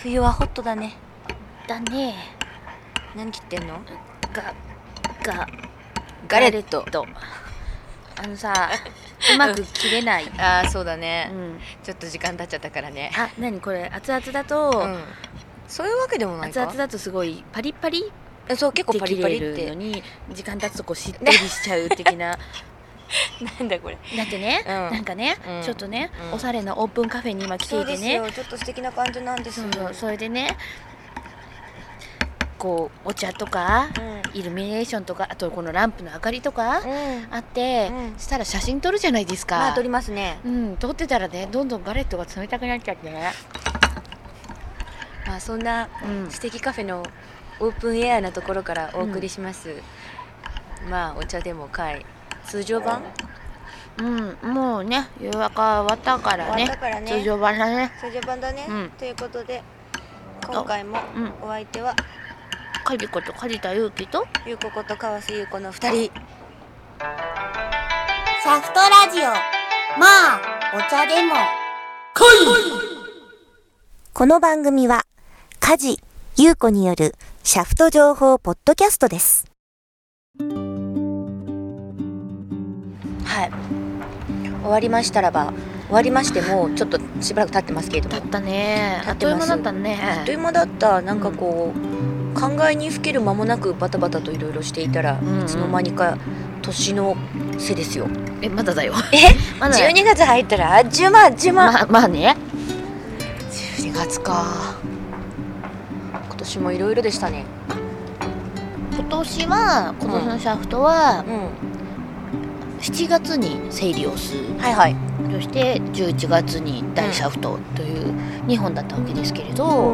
冬はホットだね。 だね。 何切ってんの？ ガレット。さ、うまく切れない。 ああ、そうだね、 うん、 ちょっと時間経っちゃったからね。 あ、何これ熱々だと、 そういうわけでもないか。 熱々だとすごいパリパリ。 そう結構パリパリってできれるのに時間経つとこうしっとりしちゃう的な。 なんだこれ。 だってね、なんかね、ちょっとね、おしゃれなオープンカフェに今来ていてね。 そうですよ、ちょっと素敵な感じなんですよ。 それでね、こうお茶とか、イルミネーションとか、あとこのランプの明かりとかあって、したら写真撮るじゃないですか。 まあ撮りますね。 撮ってたらね、どんどんガレットが冷たくなっちゃってね。 まあそんな素敵カフェのオープンエアなところからお送りします、まあお茶でも会通常版、 もうね夕方終わったからね、通常版だね。 通常版だね、ということで今回もお相手はカジコと梶田裕貴とゆうここと川瀬ゆうこの2人。 シャフトラジオ、まあお茶でもこの番組は梶ゆうこによるシャフト情報ポッドキャストです。 はい、終わりましたらば、終わりましてもちょっとしばらく経ってますけれども。 経ったね。あっという間だったね。 あっという間だった。なんかこう、考えにふける間もなくバタバタといろいろしていたら、いつの間にか年の瀬ですよ。 まだだよ。 まだ12月入ったらあっちゅう間。 まあね。 12月か。今年もいろいろでしたね。 今年のシャフトは、7月にセイリオス、そして11月に大シャフトという2本だったわけですけれど、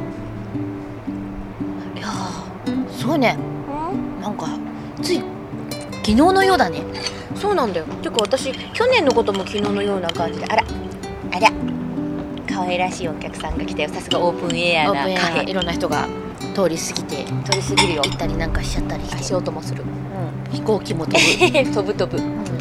いやすごいね、なんかつい昨日のようだね。 そうなんだよ。てか私去年のことも昨日のような感じで、あら可愛らしいお客さんが来たよ。さすがオープンエアなカフェ。 いろんな人が通り過ぎるよ。行ったりなんかしちゃったりして、 足音もする、 飛行機も飛ぶ飛ぶ、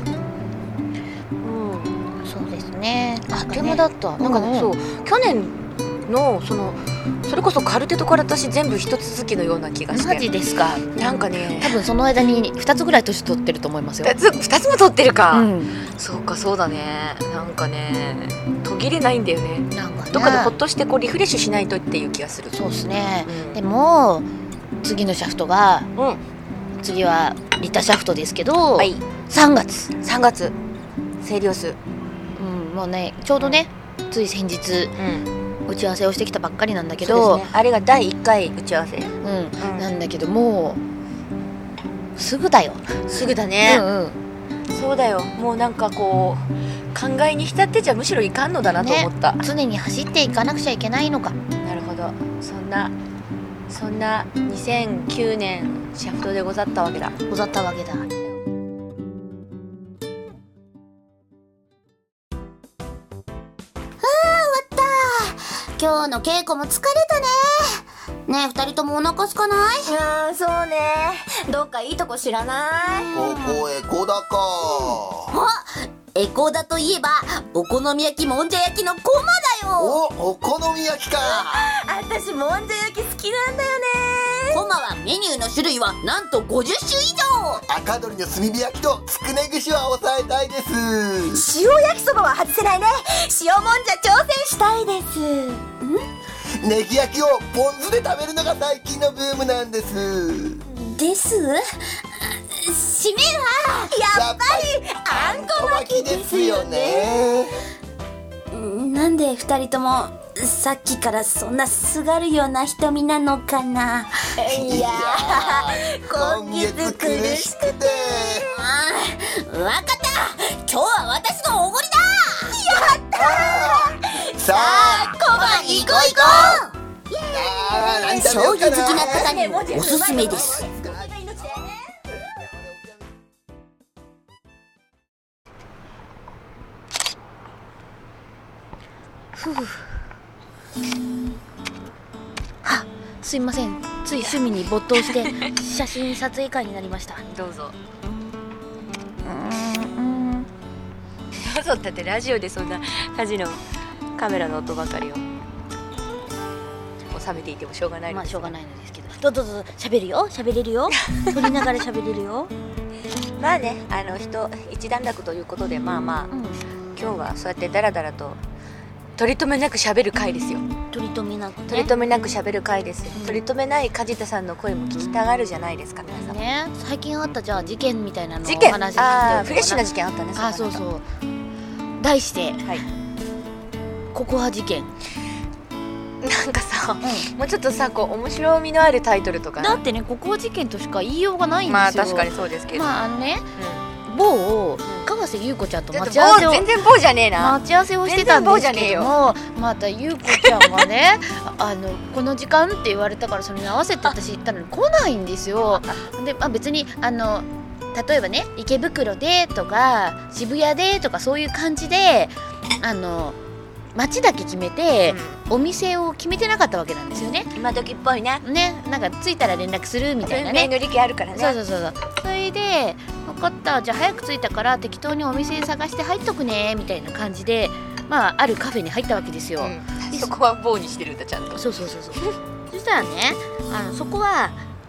そうですね。 あっという間だった。なんかね、そう去年のそれこそカルテとから私全部一つ続きのような気がして。 マジですか。 なんかね、 多分その間に2つぐらい年取ってると思いますよ。 2つも取ってるか、そうか、そうだね。なんかね途切れないんだよね。なんかね、どっかでほっとしてこうリフレッシュしないとっていう気がする。 そうですね、でも次のシャフトが、次はリタシャフトですけど、3月セイリオス、もうねちょうどねつい先日、打ち合わせをしてきたばっかりなんだけど、 あれが第1回打ち合わせ、 なんだけどもうすぐだよ。 すぐだね、そうだよ。もうなんかこう考えに浸ってちゃむしろいかんのだなと思った、 常に走っていかなくちゃいけないのか。 なるほど。そんな2009年シャフトでござったわけだ。 今日の稽古も疲れたね。ねえ、2人ともお腹空かない？ そうね。どっかいいとこ知らない？ ここエコだか。 エコだといえばお好み焼きもんじゃ焼きのコマだよ。 お好み焼きか。 私もんじゃ焼き好きなんだよね。 コマはメニューの種類はなんと50種以上。 赤鶏の炭火焼きとつくね串は抑えたいです。 塩焼きそばは外せないね。塩もんじゃ挑戦したいです。 ネギ焼きをポン酢で食べるのが最近のブームなんです。 締めはやっぱりあんこ巻きですよね。 なんで2人ともさっきからそんなすがるような瞳なのかな。 いや今月苦しくて。 わかった、今日は私のおごりだ。 やったー。 さあコマ行こう行こう。将棋好きな方にもおすすめです。 すいません、つい趣味に没頭して写真撮影会になりました。 どうぞ。だってラジオでそんな火事のカメラの音ばかりを。 冷めていてもしょうがないのです。 まあしょうがないのですけど、どうぞ喋るよ、喋れるよ撮りながら喋れるよまあね、人一段落ということで、まあまあ、今日はそうやってダラダラと取り留めなく喋る回ですよ。 取り留めなくね、 取り留めなく喋る回ですよ。取り留めない梶田さんの声も聞きたがるじゃないですか、皆さんね。最近あったじゃあ事件みたいなのを事件、 お話ししておこうかな。 フレッシュな事件あったね。 そうそう。題して、 はい、 ココア事件。 なんかさ、もうちょっとさ、こう面白みのあるタイトルとか、 だってね、ココア事件としか言いようがないんですよ。 まあ確かにそうですけど、 まあね、某川瀬優子ちゃんと待ち合わせを全然棒じゃねえな。 待ち合わせをしてたんですけども、また優子ちゃんがねこの時間って言われたからそれに合わせて私行ったのに来ないんですよ。で、別に例えばね、池袋でとか渋谷でとかそういう感じで街だけ決めて、お店を決めてなかったわけなんですよね。 今時っぽいね。 なんか着いたら連絡するみたいなね。 運命の利あるからね。 そうそれで分かった、じゃあ早く着いたから適当にお店探して入っとくねみたいな感じで、あるカフェに入ったわけですよ。 そこは棒にしてるんだ、ちゃんと。 そうそしたらね、そこは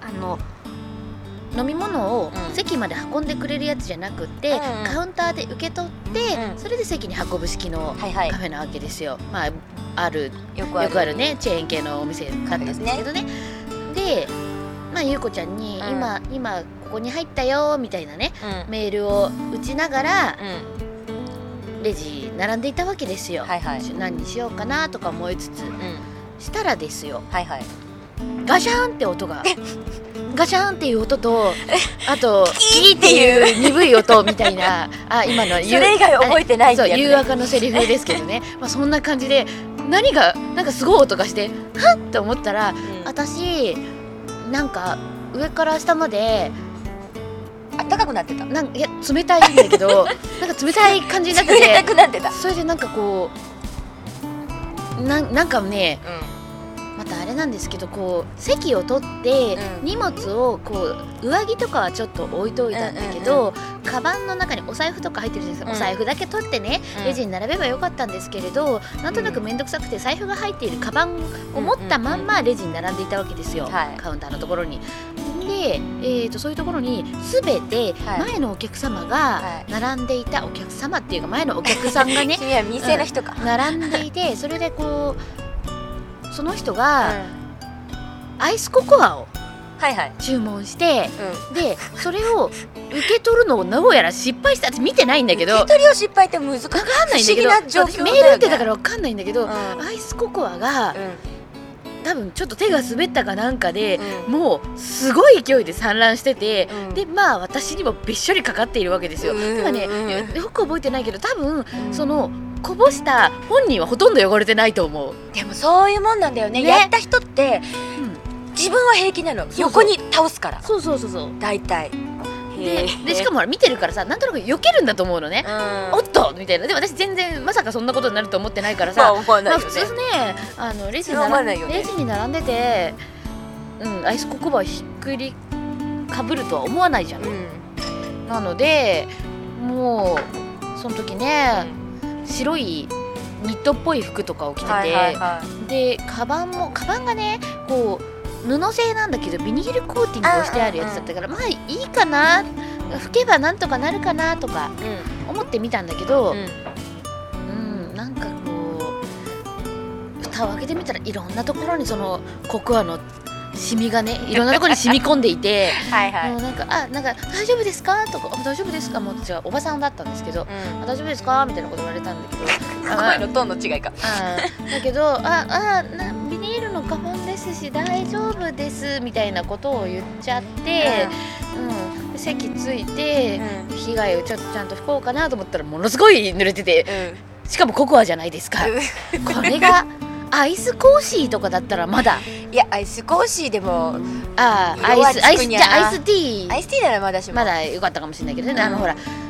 飲み物を席まで運んでくれるやつじゃなくって、カウンターで受け取って、それで席に運ぶ式のカフェなわけですよ。まあよくあるね、チェーン系のお店だったんですけどね。で、ゆうこちゃんに、今ここに入ったよみたいなね、メールを打ちながら、レジ並んでいたわけですよ。何にしようかなとか思いつつ、したらですよ、ガシャーンって音がガシャーンっていう音と、あとキーっていう鈍い音みたいな、今のそれ以外覚えてないってやつね。 誘惑のセリフですけどねそんな感じで、なんかすごい音がして、はっって思ったら、私なんか上から下まであったかくなってた。 いや冷たいんだけどなんか冷たい感じになってて、 冷たくなってた。 それでなんかこうなんかね、またあれなんですけど、こう席を取って、荷物をこう上着とかはちょっと置いといたんだけど、カバンの中にお財布とか入ってるじゃないですか。お財布だけ取ってね、レジに並べばよかったんですけれど、なんとなく面倒くさくて財布が入っているカバンを持ったまんまレジに並んでいたわけですよ、カウンターのところに。で、そういうところに全て前のお客様が並んでいた、お客様っていうか前のお客さんがね君は店の人か、 並んでいて、それでこうその人がアイスココアを注文して、でそれを受け取るのをどうやら失敗したって見てないんだけど、 受け取りを失敗って難しい、 分かんないんだけど、私メール打ってたから分かんないんだけど、アイスココアが多分ちょっと手が滑ったかなんかで、もうすごい勢いで散乱してて、で私にもべっしょりかかっているわけですよ。だからね、よく覚えてないけど、多分そのこぼした本人はほとんど汚れてないと思う。 でもそういうもんなんだよね。やった人って、自分は平気なの。横に倒すから。 そう大体でしかも見てるからさ、なんとなく避けるんだと思うのね。おっとみたいな。で私全然まさかそんなことになると思ってないからさ、普通ね、レジに並んでて、アイスココアひっくりかぶるとは思わないじゃん。なのでもうその時ね、白いニットっぽい服とかを着てて、でカバンがね、こう布製なんだけどビニールコーティングをしてあるやつだったから、まあいいかな、拭けばなんとかなるかなとか思ってみたんだけど、なんかこう蓋を開けてみたら、いろんなところにそのココアのシミがね、いろんなところに染み込んでいてもうなんか大丈夫ですかとか、大丈夫ですか、もう私はおばさんだったんですけど、大丈夫ですかみたいなこと言われたんだけど、 声のトーンの違いか。 だけどビニールの花粉ですし大丈夫ですみたいなことを言っちゃって、席ついて、被害をちゃんと拭こうかなと思ったら、ものすごい濡れてて、しかもココアじゃないですか。これがアイスコーヒーとかだったらまだ、 いやアイスコーヒーでも、 アイスティーならまだしも、 まだ良かったかもしれないけどね、ほら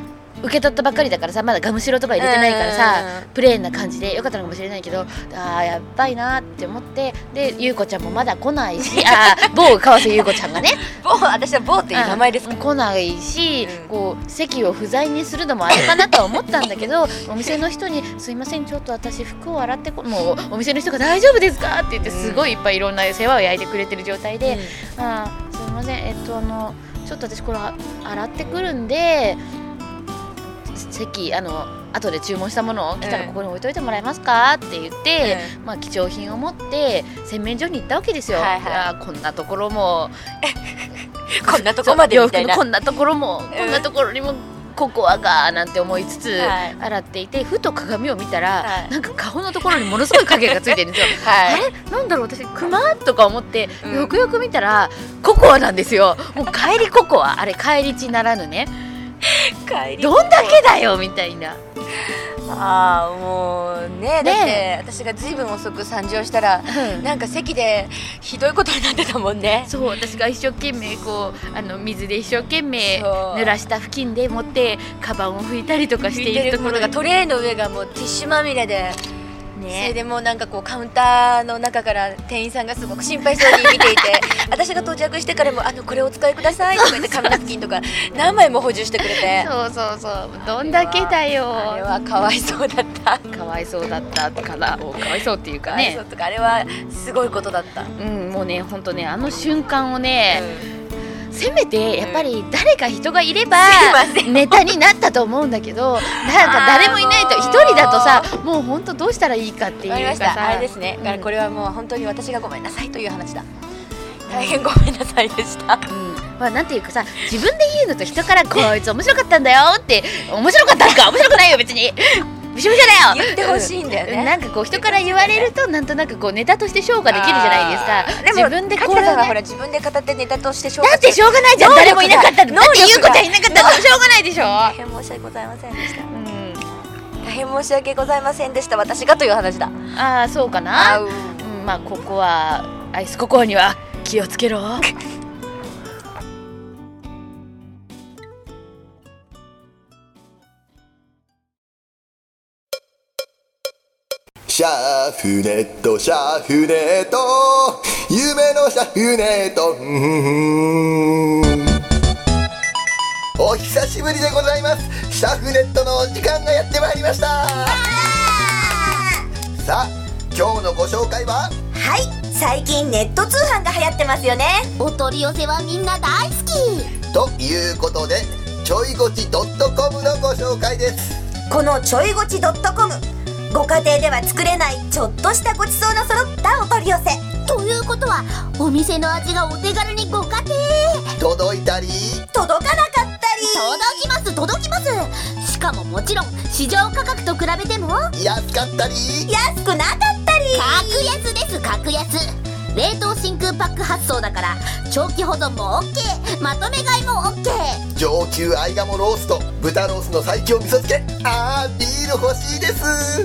受け取ったばっかりだからさ、まだガムシロとか入れてないからさ、プレーンな感じでよかったのかもしれないけど、やっばいなって思って、でゆうこちゃんもまだ来ないし某川瀬ゆうこちゃんがね私は某っていう名前ですか、 来ないし、こう席を不在にするのもあれかなとは思ったんだけどお店の人にすいません、ちょっと私服を洗ってもうお店の人が大丈夫ですかって言って、すごいいっぱいいろんな世話を焼いてくれてる状態で、すいません、ちょっと私これ洗ってくるんで、席後で注文したものを来たらここに置いといてもらえますかって言って、貴重品を持って洗面所に行ったわけですよ。こんなところもこんなとこまでみたいな、 洋服のこんなところも、こんなところにもココアがなんて思いつつ洗っていて、ふと鏡を見たら、なんか顔のところにものすごい影がついてるんですよ。あれなんだろう、私クマとか思ってよくよく見たらココアなんですよ。もう帰りココア、あれ帰り血ならぬね、どんだけだよみたいな。 もうね、だって私がずいぶん遅く参上したら、なんか席でひどいことになってたもんね。 そう、私が一生懸命こう水で一生懸命濡らした布巾で持ってカバンを拭いたりとかしているところが、 トレーの上がもうティッシュまみれで、それでもうなんかこうカウンターの中から店員さんがすごく心配そうに見ていて私が到着してからもこれをお使いくださいとか言って紙ナプキンとか何枚も補充してくれてそうどんだけだよ。 あれはかわいそうだった。 かわいそうだったからかわいそうっていうかね、 あれはすごいことだった。 もうね、ほんとね、あの瞬間をね、せめてやっぱり誰か人がいればネタになったと思うんだけど、なんか誰もいないと、一人だとさ、もう本当どうしたらいいかっていうかさ、 あれですね、これはもう本当に私がごめんなさいという話だ。大変ごめんなさいでした。 なんていうかさ、自分で言うのと人からこいつ面白かったんだよって、面白かったんか面白くないよ別にびしょびしょだよ言ってほしいんだよね。 なんかこう人から言われるとなんとなくこうネタとして消化できるじゃないですか。 でも自分でこうさんはほら自分で語ってネタとして消化だってしょうがないじゃん。誰もいなかったんだ。だってゆうこちゃんいなかったらしょうがないでしょ。 大変申し訳ございませんでした。大変申し訳ございませんでした。私がという話だ。 そうかな。ここはアイスココアには気をつけろ。 シャーフネットシャーフネット夢のシャーフネット、お久しぶりでございます。シャーフネットの時間がやってまいりました。さあ今日のご紹介は、 はい、最近ネット通販が流行ってますよね。 お取り寄せはみんな大好きということでちょいごち .com のご紹介です。 このちょいごち .com、ご家庭では作れないちょっとしたごちそうの揃ったお取り寄せということは、お店の味がお手軽にご家庭届いたり届かなかったり、 届きます。しかももちろん市場価格と比べても安かったり安くなかったり、 格安です。格安冷凍真空パック発送だから長期保存も OK、 まとめ買いも OK。 上級合鴨ロースと豚ロースの最強味噌漬け、ビール欲しいです。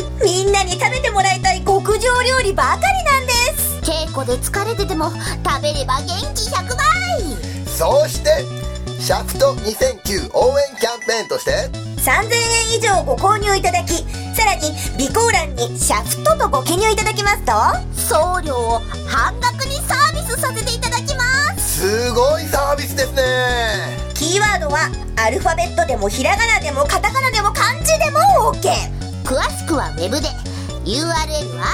みんなに食べてもらいたい極上料理ばかりなんです。 稽古で疲れてても食べれば元気100倍。 そしてシャフト2009応援キャンペーンとして 3000円以上ご購入いただき、さらに備考欄にシャフトとご記入いただきますと送料を半額にサービスさせていただきます。 すごいサービスですね。 キーワードはアルファベットでもひらがなでもカタカナでも漢字でも OK。 詳しくはウェブで URL は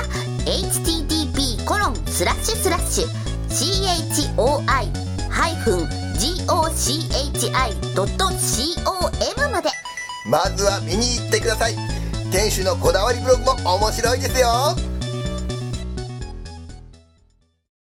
http://CHOI-GOCHI.com まで。 まずは見に行ってください。店主のこだわりブログも面白いですよ。